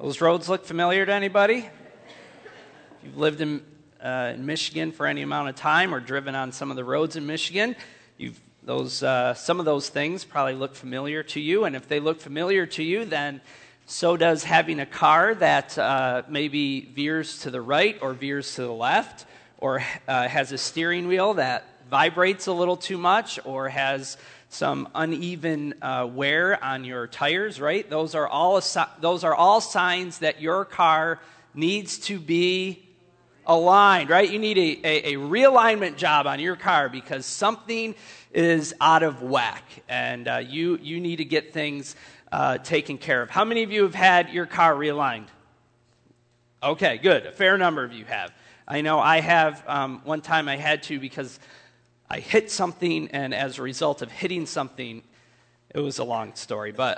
Those roads look familiar to anybody? If you've lived in Michigan for any amount of time or driven on some of the roads in Michigan, some of those things probably look familiar to you. And if they look familiar to you, then so does having a car that maybe veers to the right or veers to the left, or has a steering wheel that vibrates a little too much, or has some uneven wear on your tires, right? Those are all signs that your car needs to be aligned, right? You need a realignment job on your car because something is out of whack, and you need to get things taken care of. How many of you have had your car realigned? Okay, good. A fair number of you have. I know I have. One time I had to because I hit something, and as a result of hitting something, it was a long story, but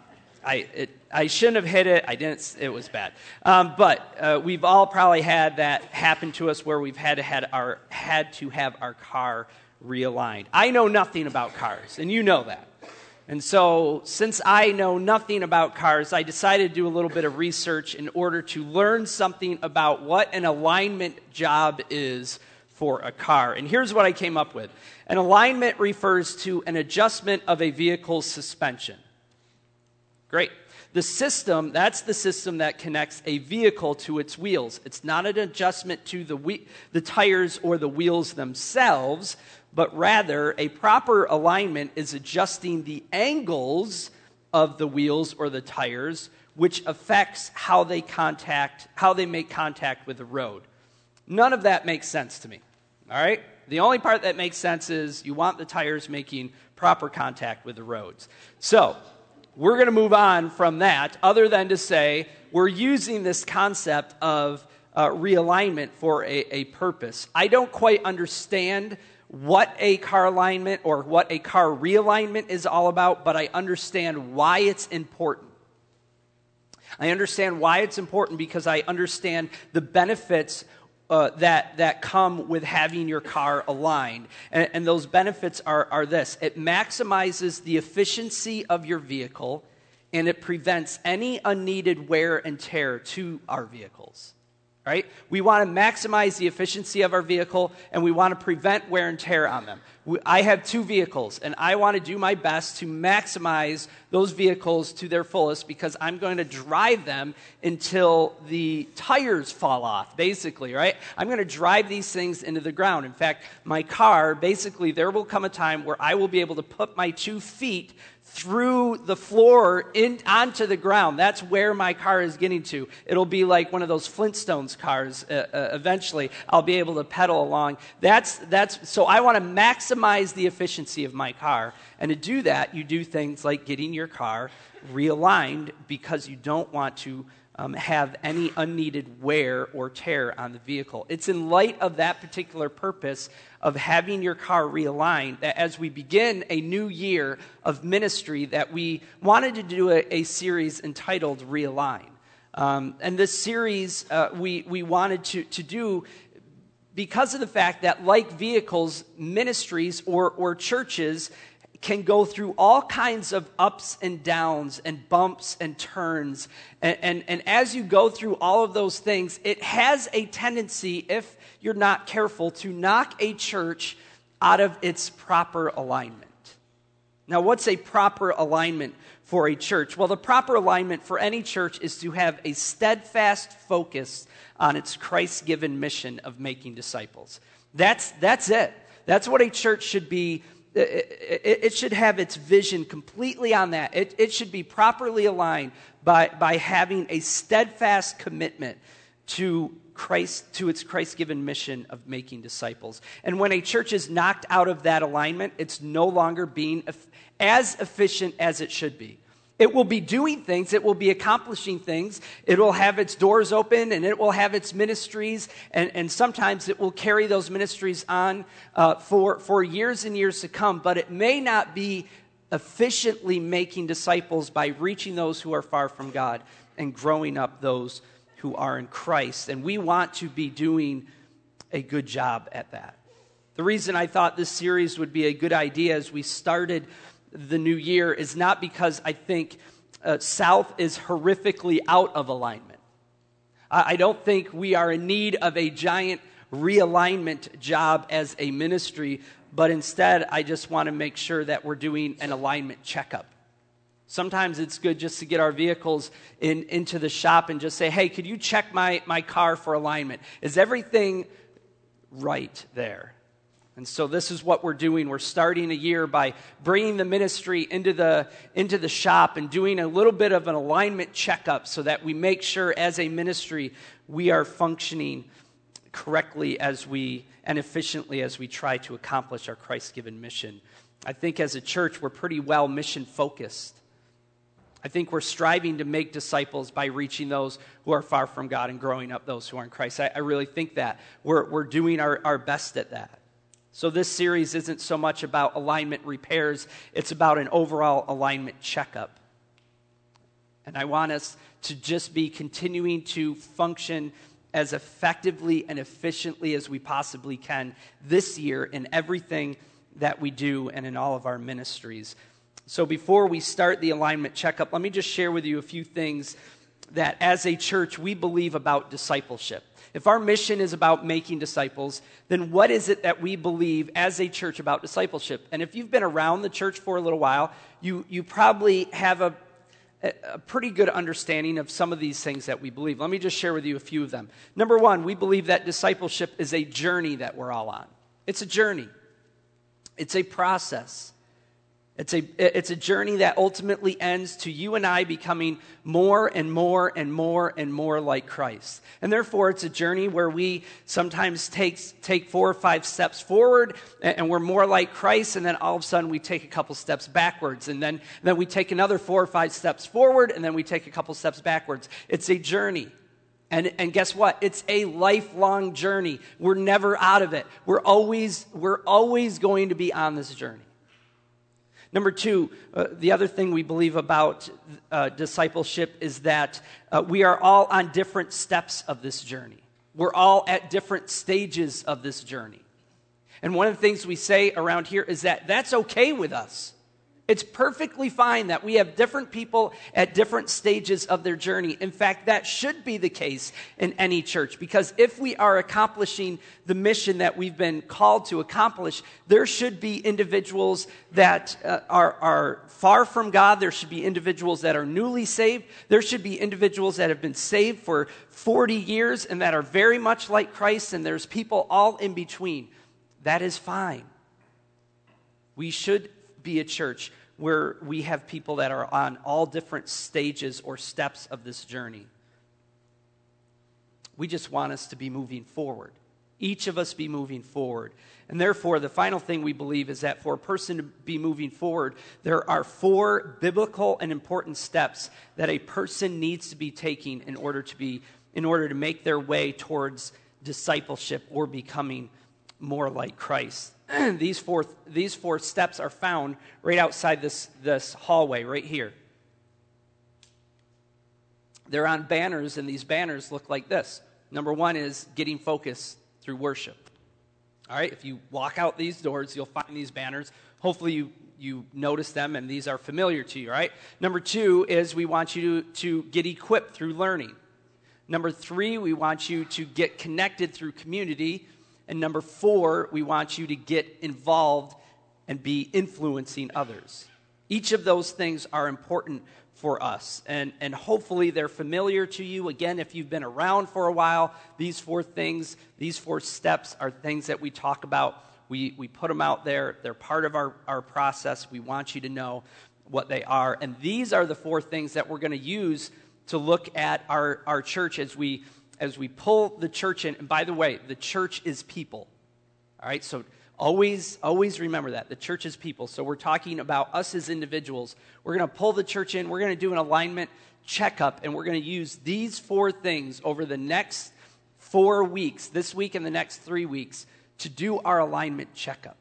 I shouldn't have hit it. I didn't. It was bad. But we've all probably had that happen to us where we've had to have our car realigned. I know nothing about cars, and you know that. And so, since I know nothing about cars, I decided to do a little bit of research in order to learn something about what an alignment job is for a car. And here's what I came up with. An alignment refers to an adjustment of a vehicle's suspension. Great. That's the system that connects a vehicle to its wheels. It's not an adjustment to the tires or the wheels themselves, but rather a proper alignment is adjusting the angles of the wheels or the tires, which affects how they make contact with the road. None of that makes sense to me. All right? The only part that makes sense is you want the tires making proper contact with the roads. So, we're going to move on from that, other than to say we're using this concept of realignment for a purpose. I don't quite understand what a car alignment or what a car realignment is all about, but I understand why it's important. I understand why it's important because I understand the benefits that come with having your car aligned. And those benefits are this. It maximizes the efficiency of your vehicle, and it prevents any unneeded wear and tear to our vehicles. Right? We want to maximize the efficiency of our vehicle, and we want to prevent wear and tear on them. I have two vehicles, and I want to do my best to maximize those vehicles to their fullest because I'm going to drive them until the tires fall off, basically, right? I'm going to drive these things into the ground. In fact, my car, basically, there will come a time where I will be able to put my 2 feet through the floor onto the ground. That's where my car is getting to. It'll be like one of those Flintstones cars. Eventually, I'll be able to pedal along. So I want to maximize the efficiency of my car. And to do that, you do things like getting your car realigned because you don't want to have any unneeded wear or tear on the vehicle. It's in light of that particular purpose of having your car realigned that as we begin a new year of ministry that we wanted to do a series entitled Realign. And this series we wanted to do because of the fact that like vehicles, ministries or churches can go through all kinds of ups and downs and bumps and turns. And as you go through all of those things, it has a tendency, if you're not careful, to knock a church out of its proper alignment. Now, what's a proper alignment for a church? Well, the proper alignment for any church is to have a steadfast focus on its Christ-given mission of making disciples. That's it. That's what a church should be. It should have its vision completely on that. It should be properly aligned by having a steadfast commitment to its Christ-given mission of making disciples. And when a church is knocked out of that alignment, it's no longer being as efficient as it should be. It will be doing things, it will be accomplishing things, it will have its doors open, and it will have its ministries, and sometimes it will carry those ministries on for years and years to come, but it may not be efficiently making disciples by reaching those who are far from God and growing up those who are in Christ. And we want to be doing a good job at that. The reason I thought this series would be a good idea as we started the new year is not because I think South is horrifically out of alignment. I don't think we are in need of a giant realignment job as a ministry, but instead I just want to make sure that we're doing an alignment checkup. Sometimes it's good just to get our vehicles into the shop and just say, hey, could you check my car for alignment? Is everything right there? And so this is what we're doing. We're starting a year by bringing the ministry into the shop and doing a little bit of an alignment checkup so that we make sure as a ministry we are functioning correctly and efficiently as we try to accomplish our Christ-given mission. I think as a church we're pretty well mission-focused. I think we're striving to make disciples by reaching those who are far from God and growing up those who are in Christ. I really think that. We're doing our best at that. So this series isn't so much about alignment repairs, it's about an overall alignment checkup. And I want us to just be continuing to function as effectively and efficiently as we possibly can this year in everything that we do and in all of our ministries. So before we start the alignment checkup, let me just share with you a few things that as a church we believe about discipleship. If our mission is about making disciples, then what is it that we believe as a church about discipleship? And if you've been around the church for a little while, you probably have a pretty good understanding of some of these things that we believe. Let me just share with you a few of them. Number one, we believe that discipleship is a journey that we're all on. It's a journey. It's a process. It's a journey that ultimately ends to you and I becoming more and more and more and more like Christ. And therefore, it's a journey where we sometimes take 4 or 5 steps forward and we're more like Christ, and then all of a sudden we take a couple steps backwards, and then we take another 4 or 5 steps forward, and then we take a couple steps backwards. It's a journey. And guess what? It's a lifelong journey. We're never out of it. We're always going to be on this journey. Number two, the other thing we believe about discipleship is that we are all on different steps of this journey. We're all at different stages of this journey. And one of the things we say around here is that that's okay with us. It's perfectly fine that we have different people at different stages of their journey. In fact, that should be the case in any church, because if we are accomplishing the mission that we've been called to accomplish, there should be individuals that are far from God. There should be individuals that are newly saved. There should be individuals that have been saved for 40 years and that are very much like Christ, and there's people all in between. That is fine. We should be a church where we have people that are on all different stages or steps of this journey. We just want us to be moving forward. Each of us be moving forward. And therefore, the final thing we believe is that for a person to be moving forward, there are 4 biblical and important steps that a person needs to be taking in order to make their way towards discipleship or becoming more like Christ. These four steps are found right outside this hallway right here. They're on banners, and these banners look like this. Number 1 is getting focused through worship. All right, if you walk out these doors, you'll find these banners. Hopefully you notice them, and these are familiar to you, all right? Number 2 is we want you to get equipped through learning. Number 3, we want you to get connected through community. And number 4, we want you to get involved and be influencing others. Each of those things are important for us. And hopefully they're familiar to you. Again, if you've been around for a while, these 4 things, these 4 steps are things that we talk about. We put them out there. They're part of our process. We want you to know what they are. And these are the 4 things that we're going to use to look at our church as we pull the church in. And by the way, the church is people. All right, so always remember that. The church is people. So we're talking about us as individuals. We're going to pull the church in. We're going to do an alignment checkup, and we're going to use these 4 things over the next 4 weeks, this week and the next 3 weeks, to do our alignment checkup.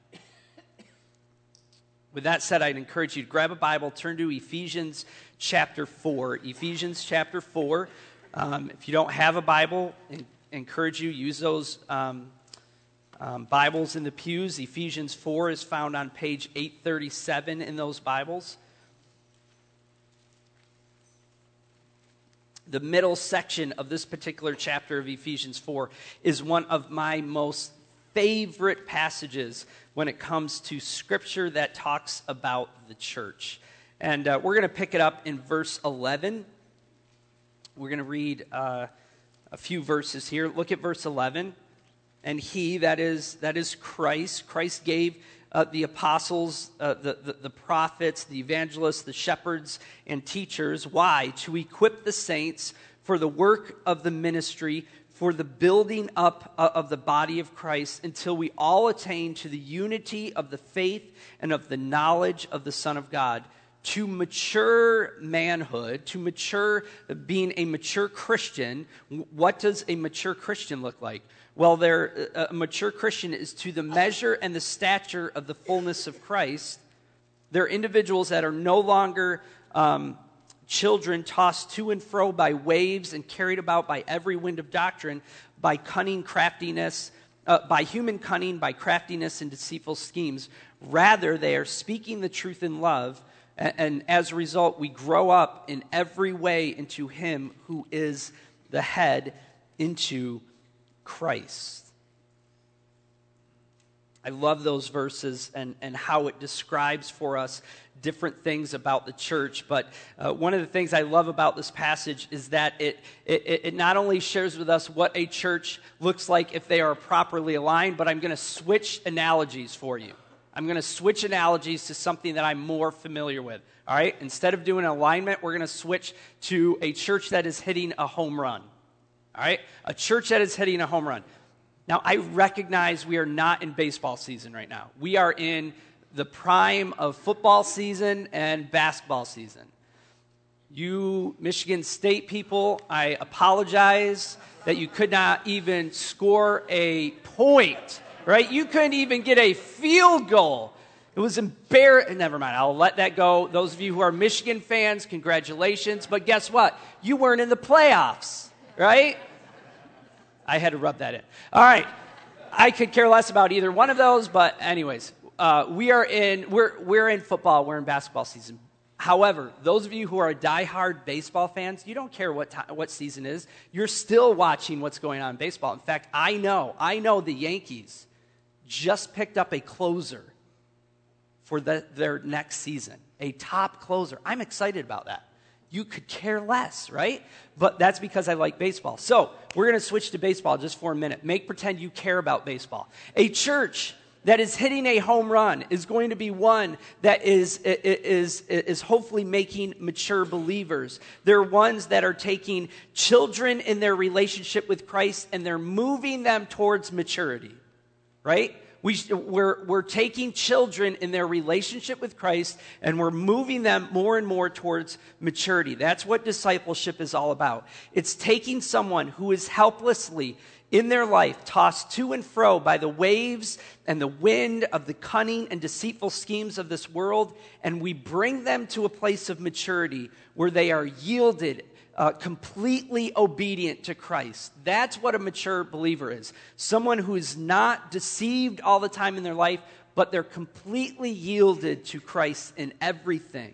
With that said, I'd encourage you to grab a Bible, turn to Ephesians chapter 4. Ephesians chapter 4. If you don't have a Bible, I encourage you, use those Bibles in the pews. Ephesians 4 is found on page 837 in those Bibles. The middle section of this particular chapter of Ephesians 4 is one of my most favorite passages when it comes to Scripture that talks about the church. And we're going to pick it up in verse 11. We're going to read a few verses here. Look at verse 11. And he, that is Christ. Christ gave the apostles, the prophets, the evangelists, the shepherds, and teachers. Why? To equip the saints for the work of the ministry, for the building up of the body of Christ, until we all attain to the unity of the faith and of the knowledge of the Son of God, to mature manhood, to mature, being a mature Christian. What does a mature Christian look like? Well, a mature Christian is to the measure and the stature of the fullness of Christ. They're individuals that are no longer children tossed to and fro by waves and carried about by every wind of doctrine, by cunning craftiness, by human cunning, by craftiness and deceitful schemes. Rather, they are speaking the truth in love, and as a result, we grow up in every way into Him who is the head, into Christ. I love those verses and how it describes for us different things about the church. But one of the things I love about this passage is that it not only shares with us what a church looks like if they are properly aligned, but I'm going to switch analogies for you. I'm going to switch analogies to something that I'm more familiar with. All right? Instead of doing alignment, we're going to switch to a church that is hitting a home run. All right? A church that is hitting a home run. Now, I recognize we are not in baseball season right now. We are in the prime of football season and basketball season. You Michigan State people, I apologize that you could not even score a point, right? You couldn't even get a field goal. It was embarrassing. Never mind, I'll let that go. Those of you who are Michigan fans, congratulations. But guess what? You weren't in the playoffs. Right? I had to rub that in. All right. I could care less about either one of those, but anyways, we're in football, we're in basketball season. However, those of you who are diehard baseball fans, you don't care what season it is. You're still watching what's going on in baseball. In fact, I know the Yankees just picked up a closer for their next season, a top closer. I'm excited about that. You could care less, right? But that's because I like baseball. So we're going to switch to baseball just for a minute. Make pretend you care about baseball. A church that is hitting a home run is going to be one that is hopefully making mature believers. They're ones that are taking children in their relationship with Christ and they're moving them towards maturity, right? We're taking children in their relationship with Christ and we're moving them more and more towards maturity. That's what discipleship is all about. It's taking someone who is helplessly in their life tossed to and fro by the waves and the wind of the cunning and deceitful schemes of this world, and we bring them to a place of maturity where they are yielded, completely obedient to Christ. That's what a mature believer is. Someone who is not deceived all the time in their life, but they're completely yielded to Christ in everything.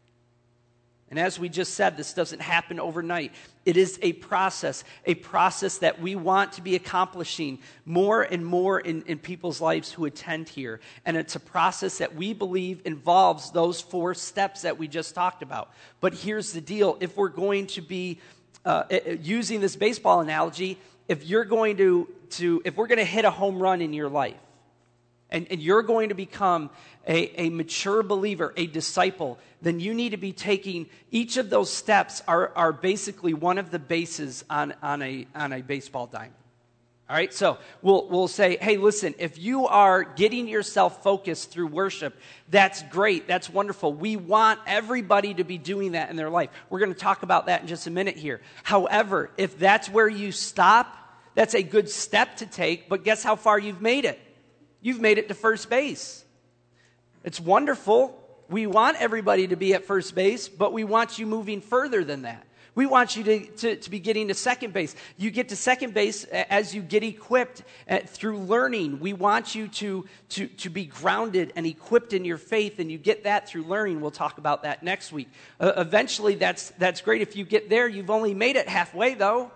And as we just said, this doesn't happen overnight. It is a process that we want to be accomplishing more and more in people's lives who attend here. And it's a process that we believe involves those 4 steps that we just talked about. But here's the deal. If we're going to be using this baseball analogy, if we're going to hit a home run in your life, and you're going to become a mature believer, a disciple, then you need to be taking each of those steps are basically one of the bases on a baseball diamond. All right, so we'll say, hey, listen, if you are getting yourself focused through worship, that's great, that's wonderful. We want everybody to be doing that in their life. We're going to talk about that in just a minute here. However, if that's where you stop, that's a good step to take, but guess how far you've made it? You've made it to first base. It's wonderful. We want everybody to be at first base, but we want you moving further than that. We want you to be getting to second base. You get to second base as you get equipped through learning. We want you to be grounded and equipped in your faith, and you get that through learning. We'll talk about that next week. Eventually, that's great. If you get there, you've only made it halfway, though.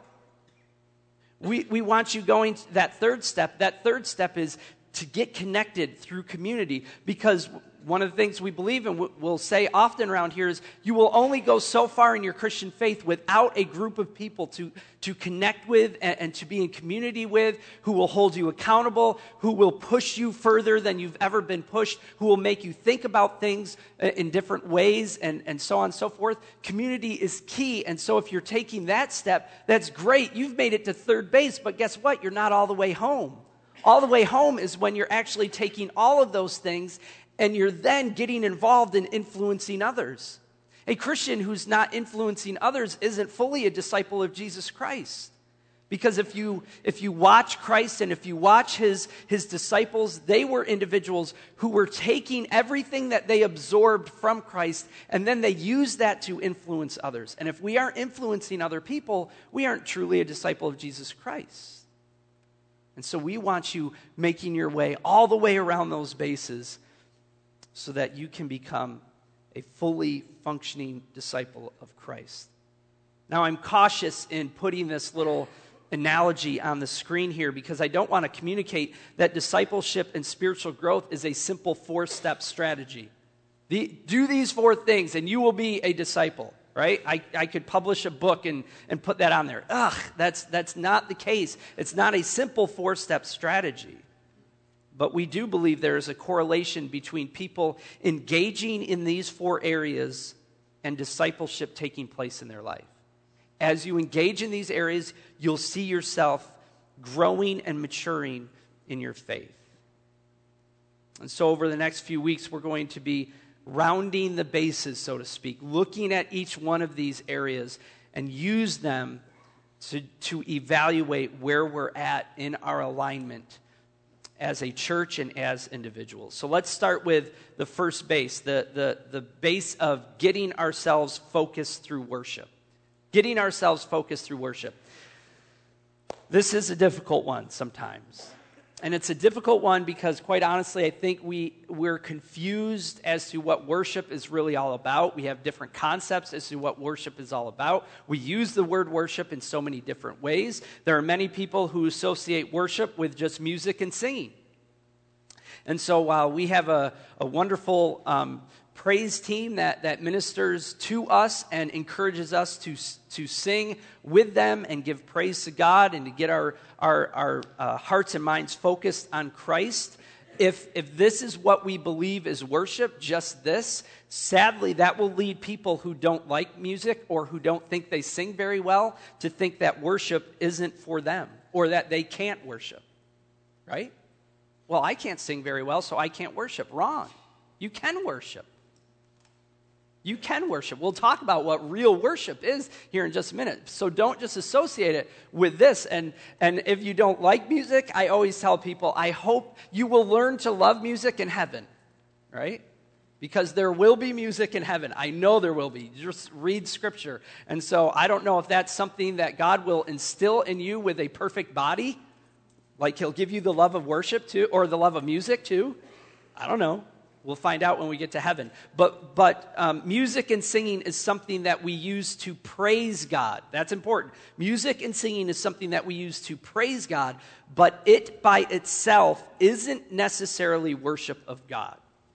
We want you going to that third step. That third step is to get connected through community, because one of the things we believe and we'll say often around here is you will only go so far in your Christian faith without a group of people to connect with and to be in community with, who will hold you accountable, who will push you further than you've ever been pushed, who will make you think about things in different ways, and so on and so forth. Community is key, and so if you're taking that step, that's great. You've made it to third base, but guess what? You're not all the way home. All the way home is when you're actually taking all of those things and you're then getting involved in influencing others. A Christian who's not influencing others isn't fully a disciple of Jesus Christ. Because if you watch Christ and if you watch his disciples, they were individuals who were taking everything that they absorbed from Christ, and then they used that to influence others. And if we aren't influencing other people, we aren't truly a disciple of Jesus Christ. And so we want you making your way all the way around those bases so that you can become a fully functioning disciple of Christ. Now, I'm cautious in putting this little analogy on the screen here because I don't want to communicate that discipleship and spiritual growth is a simple 4-step strategy. Do these 4 things and you will be a disciple, right? I could publish a book and put that on there. That's not the case. It's not a simple 4-step strategy. But we do believe there is a correlation between people engaging in these 4 areas and discipleship taking place in their life. As you engage in these areas, you'll see yourself growing and maturing in your faith. And so over the next few weeks, we're going to be rounding the bases, so to speak, looking at each one of these areas and use them to evaluate where we're at in our alignment as a church and as individuals. So let's start with the first base, the base of getting ourselves focused through worship. Getting ourselves focused through worship. This is a difficult one sometimes. And it's a difficult one because, quite honestly, I think we're confused as to what worship is really all about. We have different concepts as to what worship is all about. We use the word worship in so many different ways. There are many people who associate worship with just music and singing. And so while we have a wonderful praise team that ministers to us and encourages us to sing with them and give praise to God and to get our hearts and minds focused on Christ. If this is what we believe is worship, just this, sadly, that will lead people who don't like music or who don't think they sing very well to think that worship isn't for them or that they can't worship, right? Well, I can't sing very well, so I can't worship. Wrong. You can worship. You can worship. We'll talk about what real worship is here in just a minute. So don't just associate it with this. And if you don't like music, I always tell people, I hope you will learn to love music in heaven, right? Because there will be music in heaven. I know there will be. Just read Scripture. And so I don't know if that's something that God will instill in you with a perfect body, like He'll give you the love of worship too, or the love of music too. I don't know. We'll find out when we get to heaven. But music and singing is something that we use to praise God. That's important. Music and singing is something that we use to praise God, but it by itself isn't necessarily worship of God.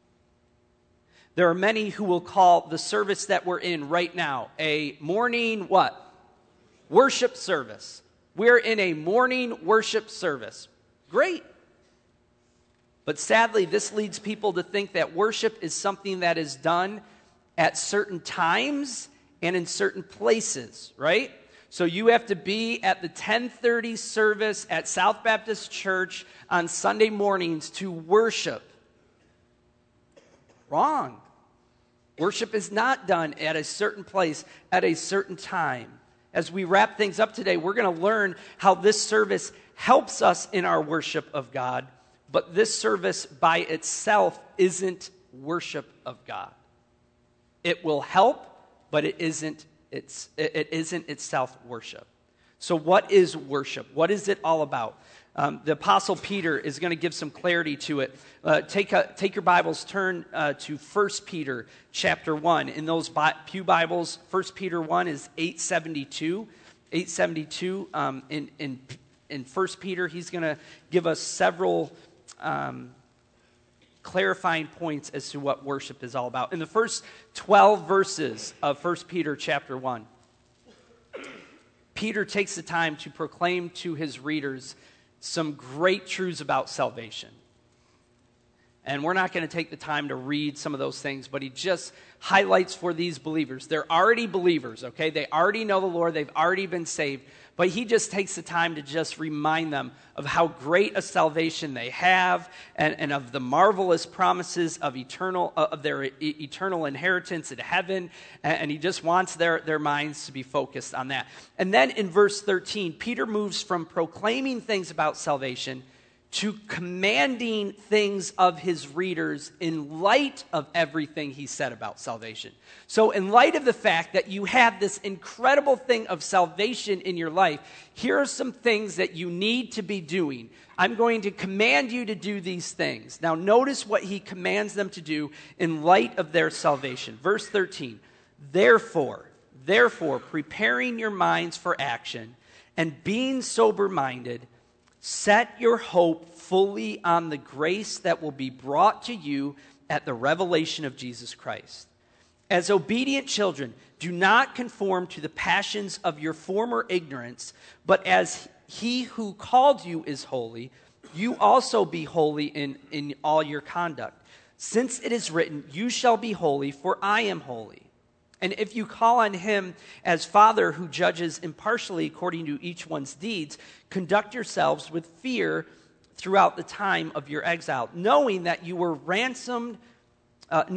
There are many who will call the service that we're in right now a morning what? Worship service. We're in a morning worship service. Great. But sadly, this leads people to think that worship is something that is done at certain times and in certain places, right? So you have to be at the 10:30 service at South Baptist Church on Sunday mornings to worship. Wrong. Worship is not done at a certain place at a certain time. As we wrap things up today, we're going to learn how this service helps us in our worship of God. But this service by itself isn't worship of God. It will help, but it isn't it isn't itself worship. So what is worship? What is it all about? The Apostle Peter is going to give some clarity to it. Take your Bibles, turn to 1 Peter chapter 1. In those pew Bibles, 1 Peter 1 is 872. 872 in 1 Peter, he's going to give us several clarifying points as to what worship is all about. In the first 12 verses of 1 Peter chapter 1, Peter takes the time to proclaim to his readers some great truths about salvation. And we're not going to take the time to read some of those things, but he just highlights for these believers. They're already believers, okay? They already know the Lord. They've already been saved. But he just takes the time to just remind them of how great a salvation they have and of the marvelous promises of their eternal inheritance in heaven. And he just wants their minds to be focused on that. And then in verse 13, Peter moves from proclaiming things about salvation to commanding things of his readers in light of everything he said about salvation. So in light of the fact that you have this incredible thing of salvation in your life, here are some things that you need to be doing. I'm going to command you to do these things. Now notice what he commands them to do in light of their salvation. Verse 13, Therefore, preparing your minds for action and being sober-minded, set your hope fully on the grace that will be brought to you at the revelation of Jesus Christ. As obedient children, do not conform to the passions of your former ignorance, but as he who called you is holy, you also be holy in all your conduct. Since it is written, you shall be holy, for I am holy. And if you call on him as Father who judges impartially according to each one's deeds, conduct yourselves with fear throughout the time of your exile, knowing that you were ransomed from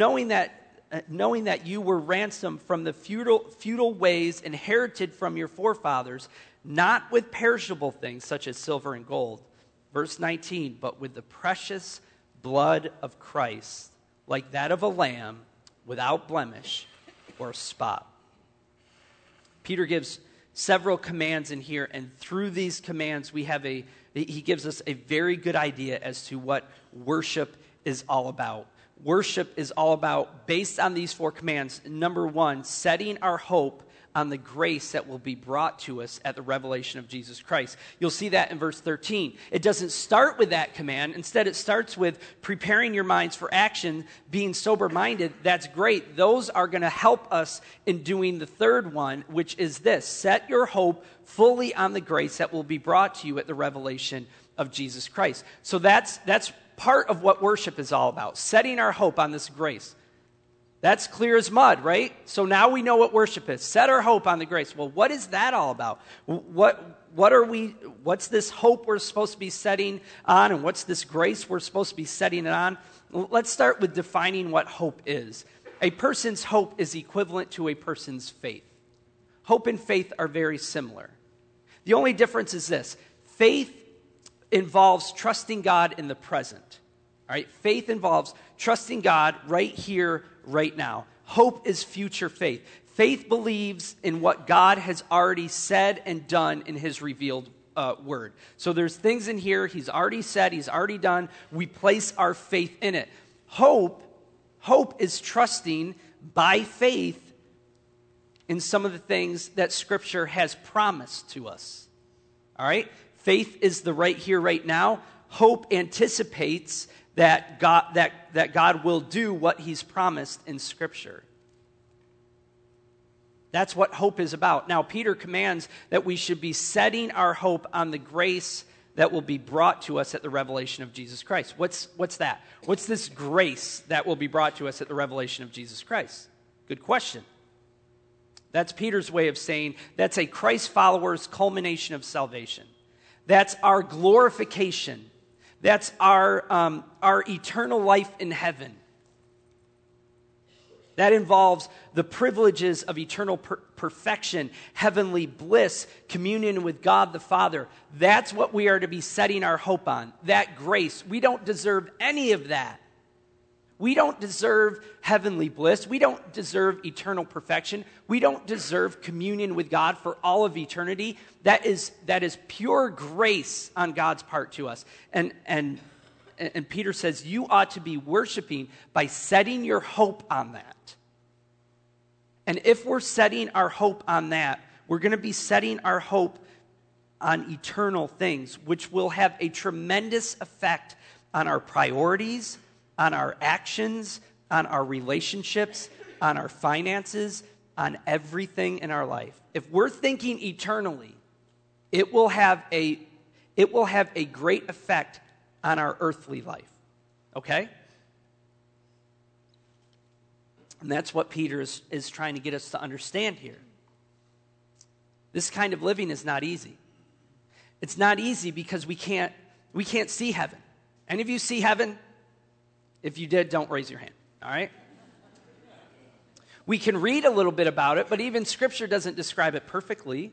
the futile ways inherited from your forefathers, not with perishable things such as silver and gold. Verse 19, but with the precious blood of Christ, like that of a lamb without blemish or spot. Peter gives several commands in here, and through these commands he gives us a very good idea as to what worship is all about. Worship is all about, based on these four commands, number one, setting our hope on the grace that will be brought to us at the revelation of Jesus Christ. You'll see that in verse 13. It doesn't start with that command. Instead, it starts with preparing your minds for action, being sober-minded. That's great. Those are going to help us in doing the third one, which is this: set your hope fully on the grace that will be brought to you at the revelation of Jesus Christ. So that's part of what worship is all about, setting our hope on this grace. That's clear as mud, right? So now we know what worship is. Set our hope on the grace. Well, what is that all about? What's this hope we're supposed to be setting on, and what's this grace we're supposed to be setting it on? Let's start with defining what hope is. A person's hope is equivalent to a person's faith. Hope and faith are very similar. The only difference is this: faith involves trusting God in the present. All right? Faith involves trusting God right here, right now. Hope is future faith. Faith believes in what God has already said and done in his revealed word. So there's things in here he's already said, he's already done. We place our faith in it. Hope is trusting by faith in some of the things that Scripture has promised to us. All right? Faith is the right here, right now. Hope anticipates that God will do what he's promised in Scripture. That's what hope is about. Now, Peter commands that we should be setting our hope on the grace that will be brought to us at the revelation of Jesus Christ. What's that? What's this grace that will be brought to us at the revelation of Jesus Christ? Good question. That's Peter's way of saying that's a Christ follower's culmination of salvation. That's our glorification. That's our eternal life in heaven. That involves the privileges of eternal perfection, heavenly bliss, communion with God the Father. That's what we are to be setting our hope on, that grace. We don't deserve any of that. We don't deserve heavenly bliss. We don't deserve eternal perfection. We don't deserve communion with God for all of eternity. That is pure grace on God's part to us. And Peter says you ought to be worshiping by setting your hope on that. And if we're setting our hope on that, we're going to be setting our hope on eternal things, which will have a tremendous effect on our priorities, on our actions, on our relationships, on our finances, on everything in our life. If we're thinking eternally, it will have a great effect on our earthly life. Okay? And that's what Peter is trying to get us to understand here. This kind of living is not easy. It's not easy because we can't see heaven. Any of you see heaven? If you did, don't raise your hand, all right? We can read a little bit about it, but even Scripture doesn't describe it perfectly.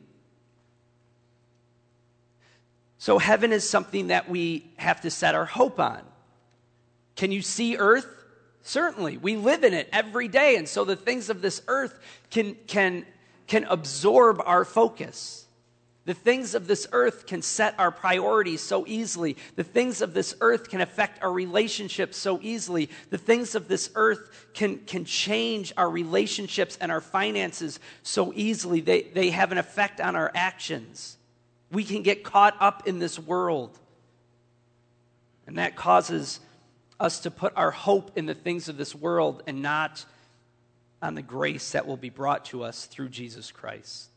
So heaven is something that we have to set our hope on. Can you see earth? Certainly. We live in it every day, and so the things of this earth can absorb our focus. The things of this earth can set our priorities so easily. The things of this earth can affect our relationships so easily. The things of this earth can change our relationships and our finances so easily. They have an effect on our actions. We can get caught up in this world. And that causes us to put our hope in the things of this world and not on the grace that will be brought to us through Jesus Christ.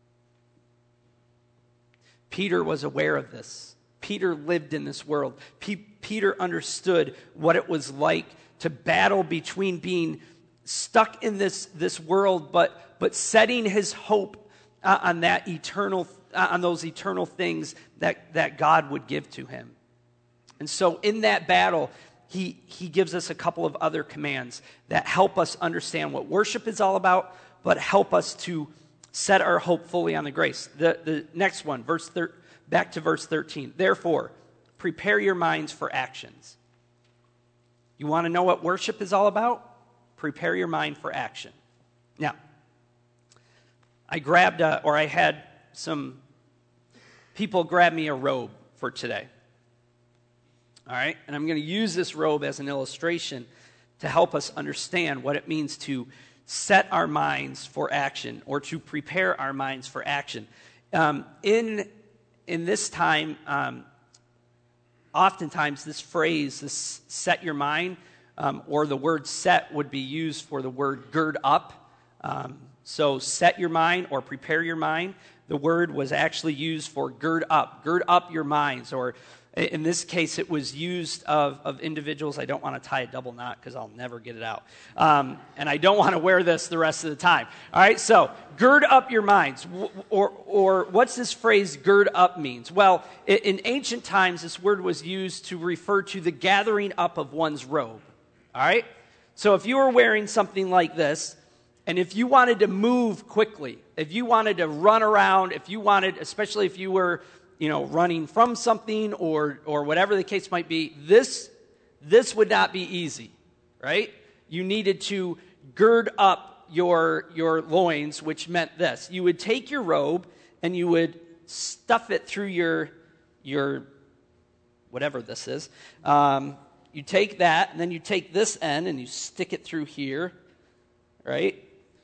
Peter was aware of this. Peter lived in this world. Peter understood what it was like to battle between being stuck in this world, but setting his hope on those eternal things that God would give to him. And so in that battle, he gives us a couple of other commands that help us understand what worship is all about, but help us to set our hope fully on the grace. The next one, back to verse 13. Therefore, prepare your minds for actions. You want to know what worship is all about? Prepare your mind for action. Now, I had some people grab me a robe for today. All right? And I'm going to use this robe as an illustration to help us understand what it means to set our minds for action or to prepare our minds for action. In this time, oftentimes this phrase, this set your mind, or the word set would be used for the word gird up. So set your mind or prepare your mind. The word was actually used for gird up your minds, or in this case, it was used of individuals. I don't want to tie a double knot because I'll never get it out. And I don't want to wear this the rest of the time. All right, so gird up your minds. Or what's this phrase gird up means? Well, in ancient times, this word was used to refer to the gathering up of one's robe. All right? So if you were wearing something like this, and if you wanted to move quickly, if you wanted to run around, especially if you were running from something or whatever the case might be, this would not be easy, right? You needed to gird up your loins, which meant this. You would take your robe and you would stuff it through your whatever this is. You take that, and then you take this end and you stick it through here, right?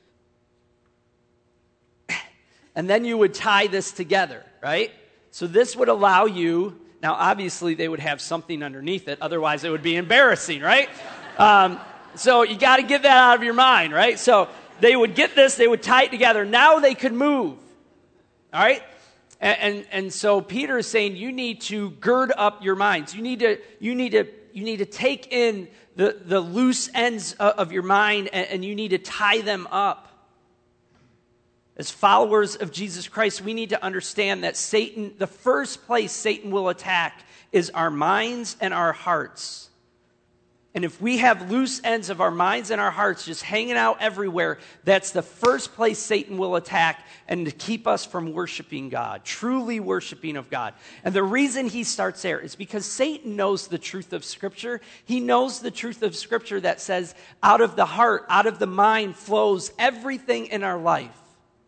And then you would tie this together, right? So this would allow you, now obviously they would have something underneath it, otherwise it would be embarrassing, right? So you got to get that out of your mind, right? So they would get this, they would tie it together. Now they could move, all right? And so Peter is saying you need to gird up your minds. You need to take in the loose ends of your mind and you need to tie them up. As followers of Jesus Christ, we need to understand that the first place Satan will attack is our minds and our hearts. And if we have loose ends of our minds and our hearts just hanging out everywhere, that's the first place Satan will attack, and to keep us from worshiping God, truly worshiping of God. And the reason he starts there is because Satan knows the truth of Scripture. He knows the truth of Scripture that says out of the heart, out of the mind flows everything in our life.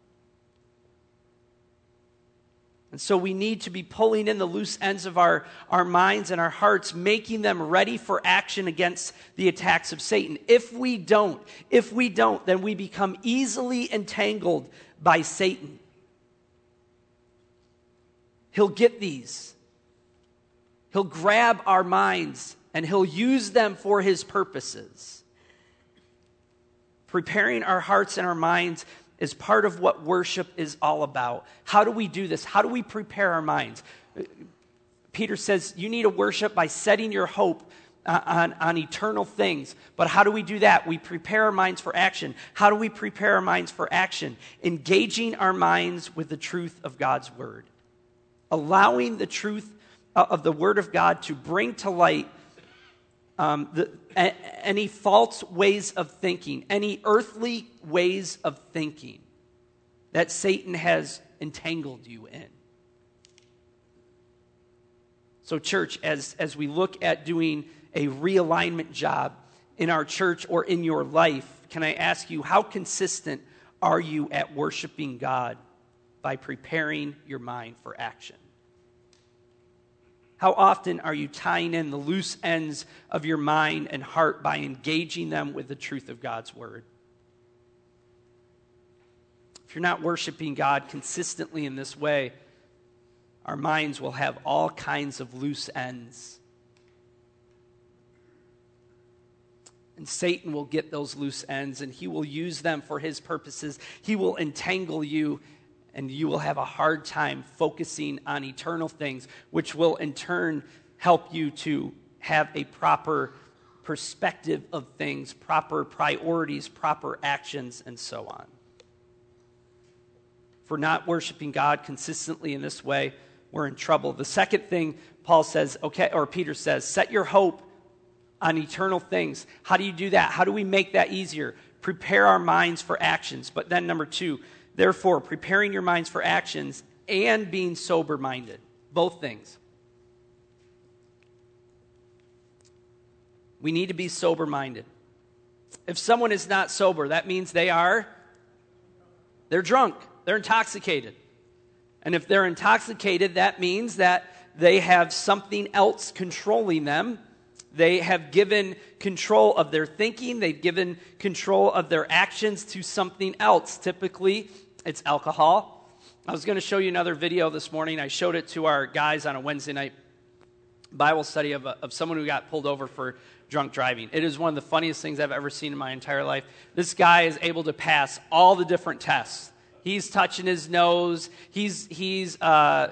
And so we need to be pulling in the loose ends of our minds and our hearts, making them ready for action against the attacks of Satan. If we don't, then we become easily entangled by Satan. He'll get these. He'll grab our minds and he'll use them for his purposes. Preparing our hearts and our minds is part of what worship is all about. How do we do this? How do we prepare our minds? Peter says you need to worship by setting your hope on eternal things. But how do we do that? We prepare our minds for action. How do we prepare our minds for action? Engaging our minds with the truth of God's word. Allowing the truth of the word of God to bring to light any false ways of thinking, any earthly ways of thinking that Satan has entangled you in. So church, as we look at doing a realignment job in our church or in your life, can I ask you, how consistent are you at worshiping God by preparing your mind for action? How often are you tying in the loose ends of your mind and heart by engaging them with the truth of God's word? If you're not worshiping God consistently in this way, our minds will have all kinds of loose ends. And Satan will get those loose ends, and he will use them for his purposes. He will entangle you, and you will have a hard time focusing on eternal things, which will in turn help you to have a proper perspective of things, proper priorities, proper actions, and so on. If we're not worshiping God consistently in this way, we're in trouble. The second thing Peter says, set your hope on eternal things. How do you do that? How do we make that easier? Prepare our minds for actions. But then number 2, therefore, preparing your minds for actions and being sober-minded. Both things. We need to be sober-minded. If someone is not sober, that means they're drunk. They're intoxicated. And if they're intoxicated, that means that they have something else controlling them. They have given control of their thinking. They've given control of their actions to something else. Typically, it's alcohol. I was going to show you another video this morning. I showed it to our guys on a Wednesday night Bible study of someone who got pulled over for drunk driving. It is one of the funniest things I've ever seen in my entire life. This guy is able to pass all the different tests. He's touching his nose. He does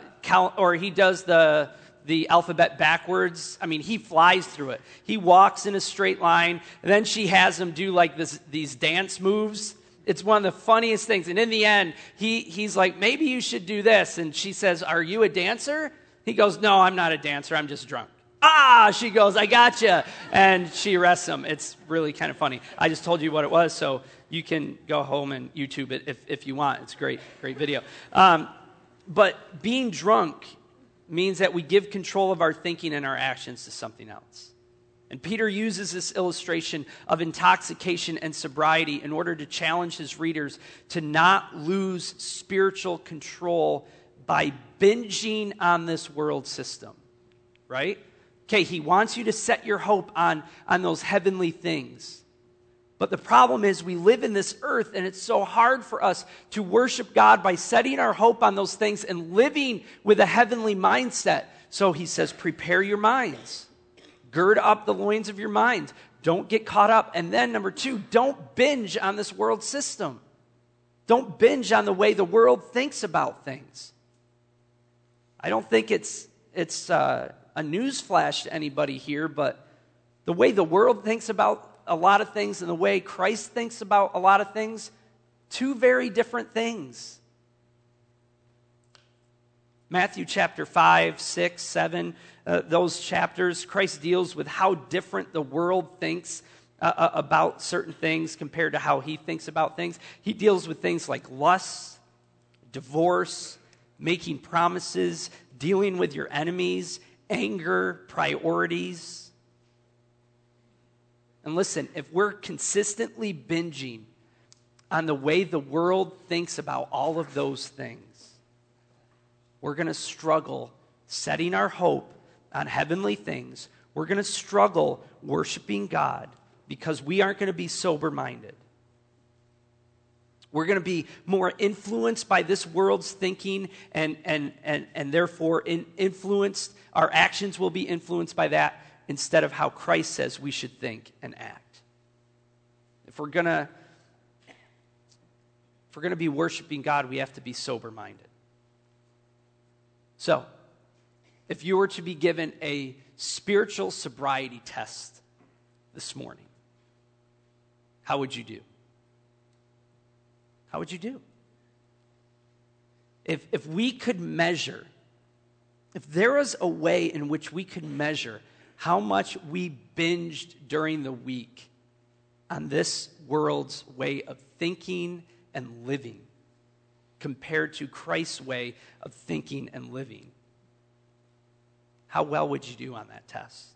the alphabet backwards. I mean, he flies through it. He walks in a straight line, and then she has him do like these dance moves. It's one of the funniest things. And in the end, he's like, maybe you should do this. And she says, are you a dancer? He goes, no, I'm not a dancer. I'm just drunk. She goes, I gotcha. And she arrests him. It's really kind of funny. I just told you what it was, so you can go home and YouTube it if you want. It's a great video. But being drunk means that we give control of our thinking and our actions to something else. And Peter uses this illustration of intoxication and sobriety in order to challenge his readers to not lose spiritual control by binging on this world system, right? Okay, he wants you to set your hope on those heavenly things. But the problem is we live in this earth, and it's so hard for us to worship God by setting our hope on those things and living with a heavenly mindset. So he says, prepare your minds. Gird up the loins of your minds. Don't get caught up. And then number 2, don't binge on this world system. Don't binge on the way the world thinks about things. I don't think it's a newsflash to anybody here, but the way the world thinks about a lot of things and the way Christ thinks about a lot of things, 2 very different things. Matthew chapter 5, 6, 7, those chapters, Christ deals with how different the world thinks about certain things compared to how he thinks about things. He deals with things like lust, divorce, making promises, dealing with your enemies, anger, priorities. And listen, if we're consistently binging on the way the world thinks about all of those things, we're going to struggle setting our hope on heavenly things. We're going to struggle worshiping God because we aren't going to be sober-minded. We're going to be more influenced by this world's thinking, and therefore influenced. Our actions will be influenced by that instead of how Christ says we should think and act. If we're going to be worshiping God, we have to be sober-minded. So, if you were to be given a spiritual sobriety test this morning, how would you do? How would you do? If we could measure, if there was a way in which we could measure how much we binged during the week on this world's way of thinking and living compared to Christ's way of thinking and living, how well would you do on that test?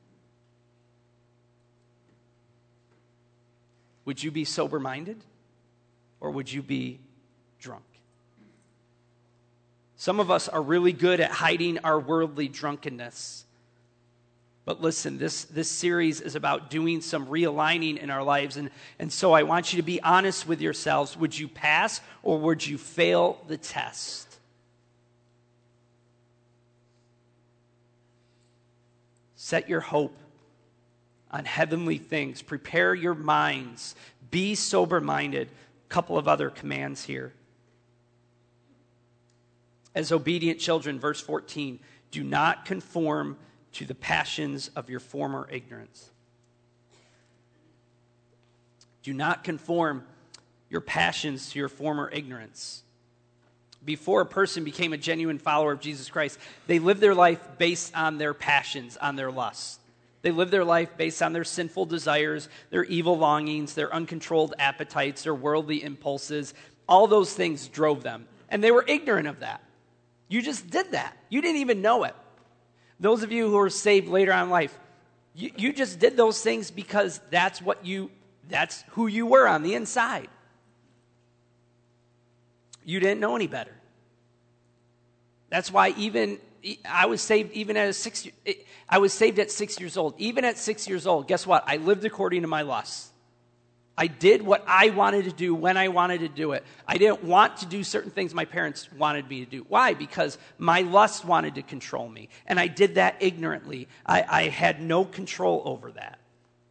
Would you be sober-minded, or would you be drunk? Some of us are really good at hiding our worldly drunkenness. But listen, this series is about doing some realigning in our lives. And so I want you to be honest with yourselves. Would you pass or would you fail the test? Set your hope on heavenly things. Prepare your minds. Be sober-minded. A couple of other commands here. As obedient children, verse 14, do not conform to the passions of your former ignorance. Do not conform your passions to your former ignorance. Before a person became a genuine follower of Jesus Christ, they lived their life based on their passions, on their lusts. They lived their life based on their sinful desires, their evil longings, their uncontrolled appetites, their worldly impulses. All those things drove them. And they were ignorant of that. You just did that. You didn't even know it. Those of you who are saved later on in life, you just did those things because that's who you were on the inside. You didn't know any better. That's why I was saved at 6 years old. Even at 6 years old, guess what? I lived according to my lusts. I did what I wanted to do when I wanted to do it. I didn't want to do certain things my parents wanted me to do. Why? Because my lust wanted to control me. And I did that ignorantly. I had no control over that.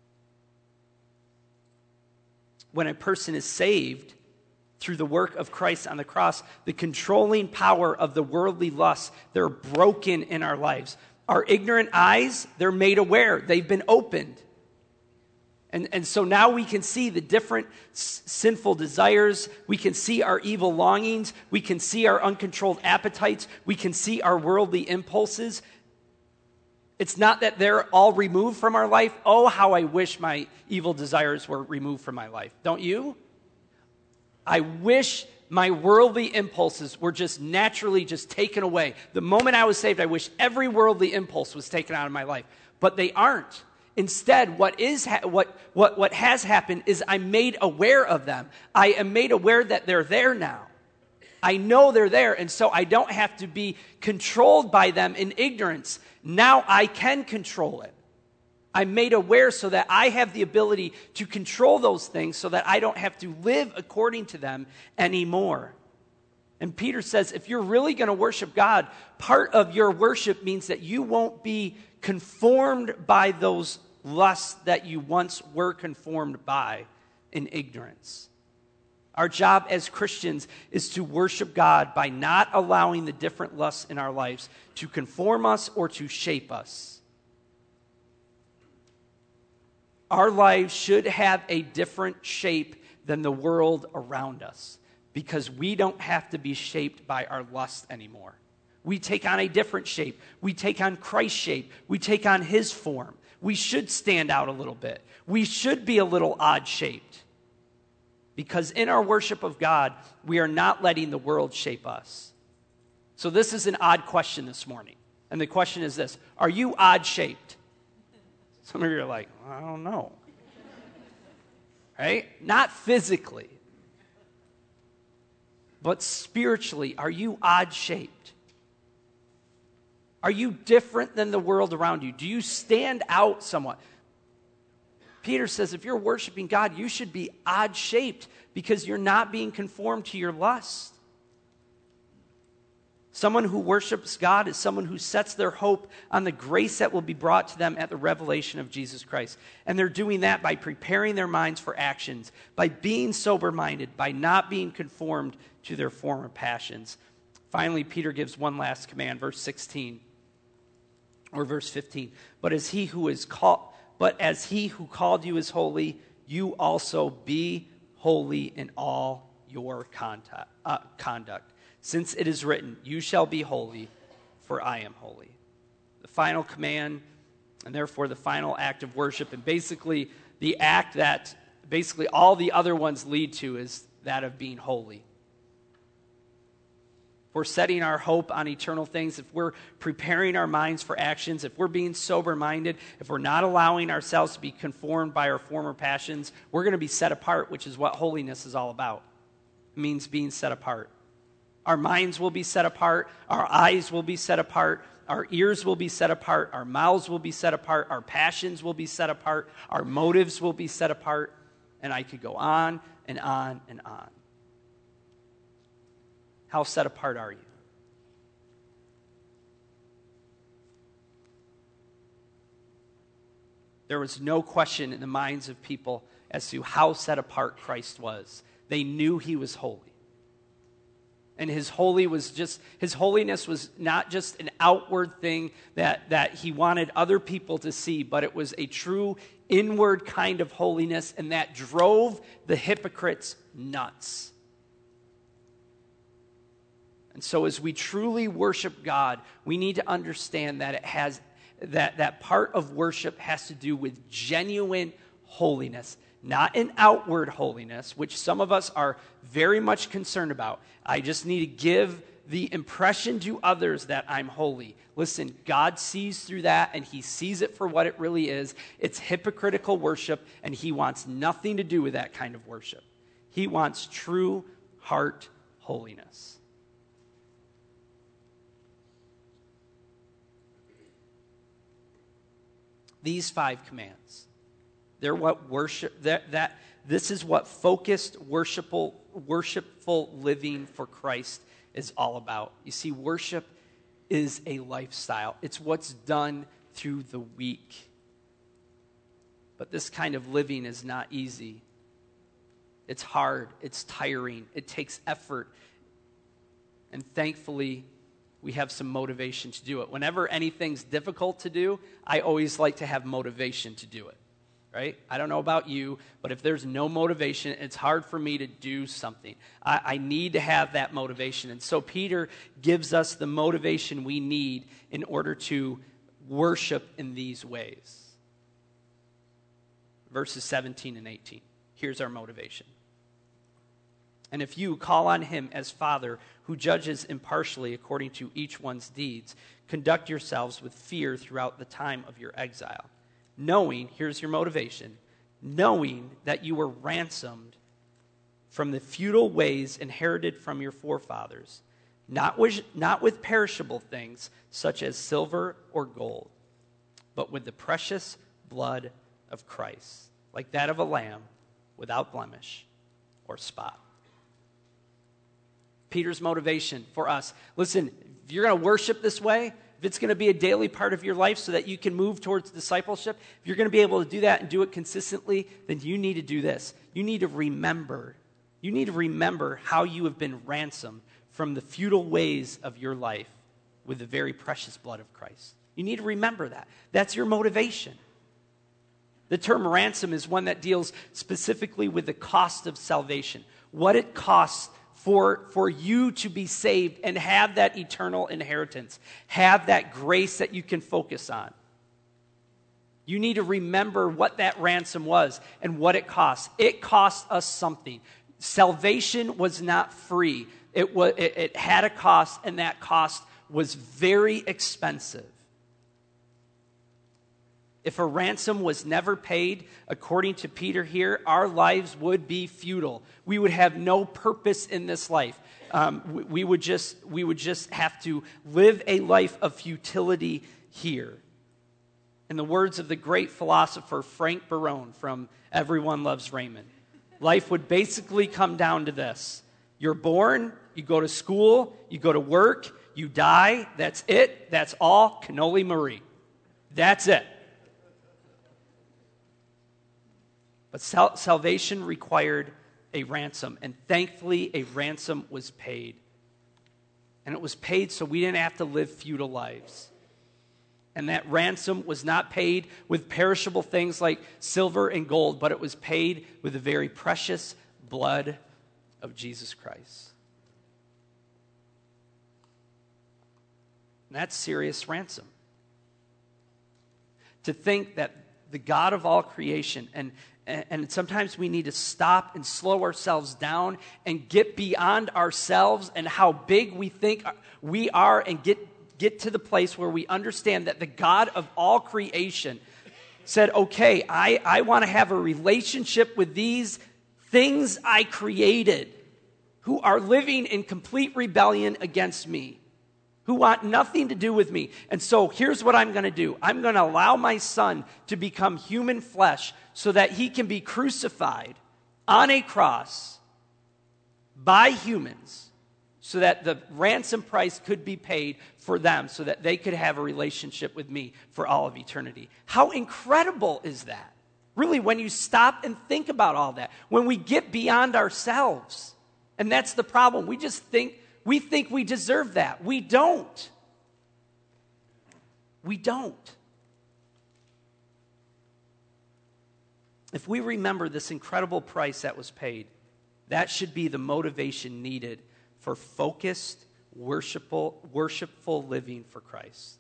When a person is saved through the work of Christ on the cross, the controlling power of the worldly lusts, they're broken in our lives. Our ignorant eyes, they're made aware. They've been opened. And so now we can see the different sinful desires. We can see our evil longings. We can see our uncontrolled appetites. We can see our worldly impulses. It's not that they're all removed from our life. Oh, how I wish my evil desires were removed from my life. Don't you? I wish my worldly impulses were just naturally just taken away. The moment I was saved, I wish every worldly impulse was taken out of my life. But they aren't. Instead, what has happened is I'm made aware of them. I am made aware that they're there now. I know they're there, and so I don't have to be controlled by them in ignorance. Now I can control it. I'm made aware so that I have the ability to control those things so that I don't have to live according to them anymore. And Peter says, if you're really going to worship God, part of your worship means that you won't be conformed by those lusts that you once were conformed by in ignorance. Our job as Christians is to worship God by not allowing the different lusts in our lives to conform us or to shape us. Our lives should have a different shape than the world around us because we don't have to be shaped by our lust anymore. We take on a different shape. We take on Christ's shape. We take on his form. We should stand out a little bit. We should be a little odd-shaped. Because in our worship of God, we are not letting the world shape us. So this is an odd question this morning. And the question is this: are you odd-shaped? Some of you are like, I don't know. Right? Not physically. But spiritually, are you odd-shaped? Are you different than the world around you? Do you stand out somewhat? Peter says if you're worshiping God, you should be odd-shaped because you're not being conformed to your lust. Someone who worships God is someone who sets their hope on the grace that will be brought to them at the revelation of Jesus Christ. And they're doing that by preparing their minds for actions, by being sober-minded, by not being conformed to their former passions. Finally, Peter gives one last command, verse 16 or verse 15. But as he who called you is holy, you also be holy in all your conduct. Since it is written, you shall be holy, for I am holy. The final command, and therefore the final act of worship, and basically the act that basically all the other ones lead to, is that of being holy. If we're setting our hope on eternal things, if we're preparing our minds for actions, if we're being sober-minded, if we're not allowing ourselves to be conformed by our former passions, we're going to be set apart, which is what holiness is all about. It means being set apart. Our minds will be set apart. Our eyes will be set apart. Our ears will be set apart. Our mouths will be set apart. Our passions will be set apart. Our motives will be set apart. And I could go on and on and on. How set apart are you? There was no question in the minds of people as to how set apart Christ was. They knew he was holy. And his holiness was not just an outward thing that he wanted other people to see, but it was a true inward kind of holiness, and that drove the hypocrites nuts. And so as we truly worship God, we need to understand that it has that part of worship has to do with genuine holiness. Not an outward holiness, which some of us are very much concerned about. I just need to give the impression to others that I'm holy. Listen, God sees through that, and he sees it for what it really is. It's hypocritical worship, and he wants nothing to do with that kind of worship. He wants true heart holiness. These 5 commands, they're what worship this is what focused worshipful living for Christ is all about. You see, worship is a lifestyle. It's what's done through the week. But this kind of living is not easy. It's hard, it's tiring, it takes effort. And thankfully, we have some motivation to do it. Whenever anything's difficult to do, I always like to have motivation to do it. Right? I don't know about you, but if there's no motivation, it's hard for me to do something. I need to have that motivation. And so Peter gives us the motivation we need in order to worship in these ways. Verses 17 and 18. Here's our motivation. And if you call on him as Father, who judges impartially according to each one's deeds, conduct yourselves with fear throughout the time of your exile. Knowing, here's your motivation, knowing that you were ransomed from the futile ways inherited from your forefathers, not with perishable things such as silver or gold, but with the precious blood of Christ, like that of a lamb without blemish or spot. Peter's motivation for us, listen, if you're going to worship this way, if it's going to be a daily part of your life so that you can move towards discipleship, if you're going to be able to do that and do it consistently, then you need to do this. You need to remember how you have been ransomed from the futile ways of your life with the very precious blood of Christ. You need to remember that. That's your motivation. The term ransom is one that deals specifically with the cost of salvation, what it costs for you to be saved and have that eternal inheritance, have that grace that you can focus on. You need to remember what that ransom was and what it cost. It cost us something. Salvation was not free. It had a cost, and that cost was very expensive. If a ransom was never paid, according to Peter here, our lives would be futile. We would have no purpose in this life. We would just have to live a life of futility here. In the words of the great philosopher Frank Barone from Everyone Loves Raymond, life would basically come down to this. You're born, you go to school, you go to work, you die, that's it, that's all, cannoli Marie. That's it. But salvation required a ransom, and thankfully a ransom was paid. And it was paid so we didn't have to live futile lives. And that ransom was not paid with perishable things like silver and gold, but it was paid with the very precious blood of Jesus Christ. And that's serious ransom. To think that the God of all creation, and sometimes we need to stop and slow ourselves down and get beyond ourselves and how big we think we are, and get to the place where we understand that the God of all creation said, okay, I want to have a relationship with these things I created who are living in complete rebellion against me, who want nothing to do with me. And so here's what I'm going to do. I'm going to allow my son to become human flesh so that he can be crucified on a cross by humans, so that the ransom price could be paid for them, so that they could have a relationship with me for all of eternity. How incredible is that? Really, when you stop and think about all that, when we get beyond ourselves, and that's the problem. We think we deserve that. We don't. We don't. If we remember this incredible price that was paid, that should be the motivation needed for focused, worshipful living for Christ.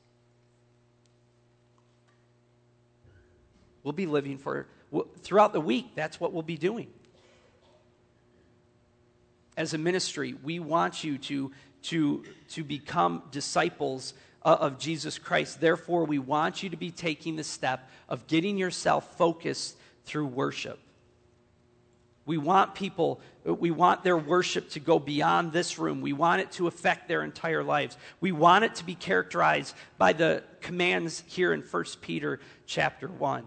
We'll be living throughout the week, that's what we'll be doing. As a ministry, we want you to become disciples of Jesus Christ. Therefore, we want you to be taking the step of getting yourself focused through worship. We want their worship to go beyond this room. We want it to affect their entire lives. We want it to be characterized by the commands here in 1 Peter chapter 1.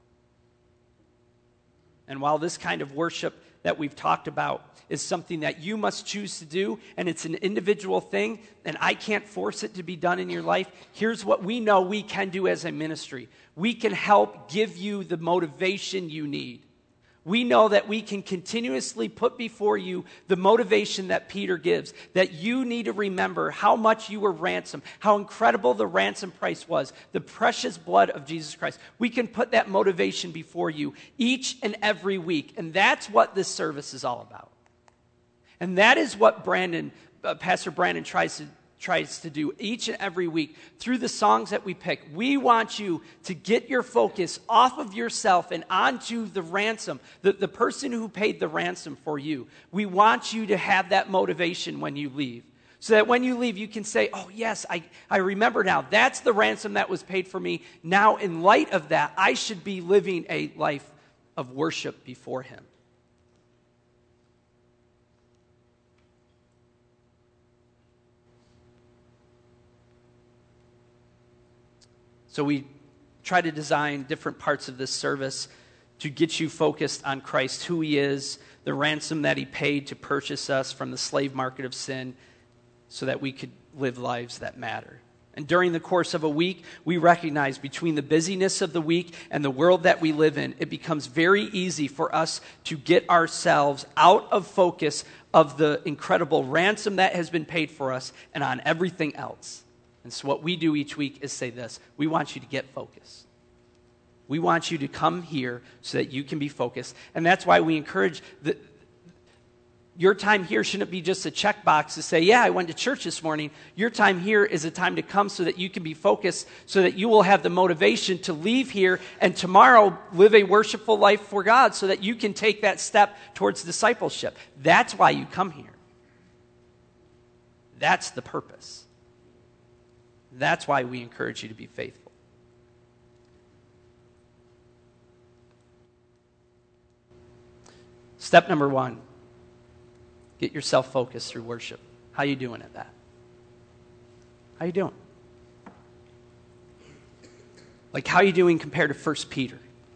And while this kind of worship that we've talked about is something that you must choose to do, and it's an individual thing, and I can't force it to be done in your life, here's what we know we can do as a ministry. We can help give you the motivation you need. We know that we can continuously put before you the motivation that Peter gives, that you need to remember how much you were ransomed, how incredible the ransom price was, the precious blood of Jesus Christ. We can put that motivation before you each and every week, and that's what this service is all about. And that is what Pastor Brandon tries to do each and every week through the songs that we pick. We want you to get your focus off of yourself and onto the ransom, the person who paid the ransom for you. We want you to have that motivation when you leave, so that when you leave you can say, oh yes, I remember now. That's the ransom that was paid for me. Now in light of that, I should be living a life of worship before him. So we try to design different parts of this service to get you focused on Christ, who he is, the ransom that he paid to purchase us from the slave market of sin so that we could live lives that matter. And during the course of a week, we recognize between the busyness of the week and the world that we live in, it becomes very easy for us to get ourselves out of focus of the incredible ransom that has been paid for us and on everything else. And so what we do each week is say this: we want you to get focused. We want you to come here so that you can be focused. And that's why we encourage your time here shouldn't be just a checkbox to say, yeah, I went to church this morning. Your time here is a time to come so that you can be focused, so that you will have the motivation to leave here and tomorrow live a worshipful life for God so that you can take that step towards discipleship. That's why you come here. That's the purpose. That's why we encourage you to be faithful. Step number 1. Get yourself focused through worship. How you doing at that? How you doing? Like, how are you doing compared to 1 Peter?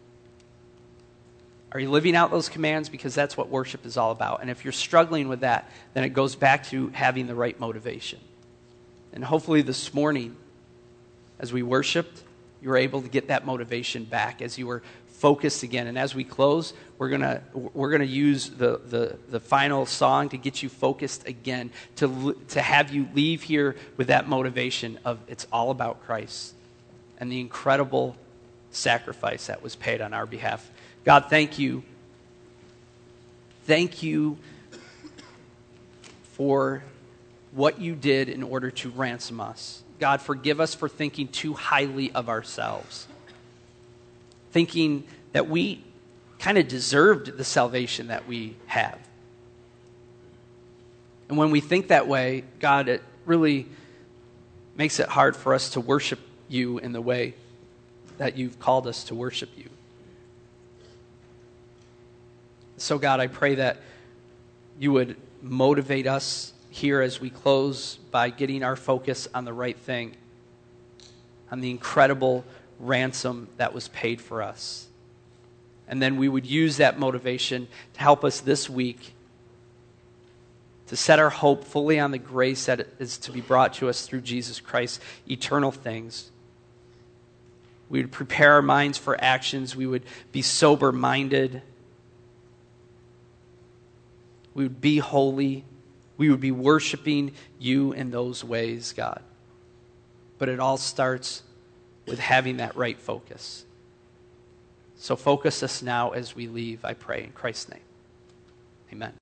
Are you living out those commands? Because that's what worship is all about. And if you're struggling with that, then it goes back to having the right motivation. And hopefully this morning, as we worshiped, you were able to get that motivation back as you were focused again. And as we close, we're gonna use the final song to get you focused again, to have you leave here with that motivation of it's all about Christ and the incredible sacrifice that was paid on our behalf. God, thank you. Thank you for what you did in order to ransom us. God, forgive us for thinking too highly of ourselves, thinking that we kind of deserved the salvation that we have. And when we think that way, God, it really makes it hard for us to worship you in the way that you've called us to worship you. So God, I pray that you would motivate us here as we close by getting our focus on the right thing, on the incredible ransom that was paid for us. And then we would use that motivation to help us this week to set our hope fully on the grace that is to be brought to us through Jesus Christ, eternal things. We would prepare our minds for actions. We would be sober-minded. We would be holy. We would be worshiping you in those ways, God. But it all starts with having that right focus. So focus us now as we leave, I pray, in Christ's name. Amen.